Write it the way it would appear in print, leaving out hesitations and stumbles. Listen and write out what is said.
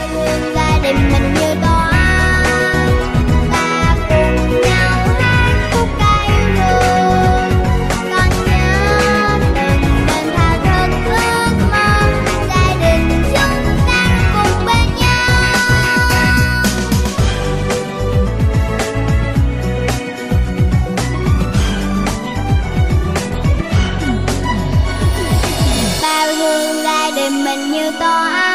hương gia đình mình như tỏa, ta cùng nhau hát khúc cải lương. Con nhớ từng đêm thao thức ước mơ, gia đình chúng ta cùng bên nhau. Bao hương gia đình mình như tỏa,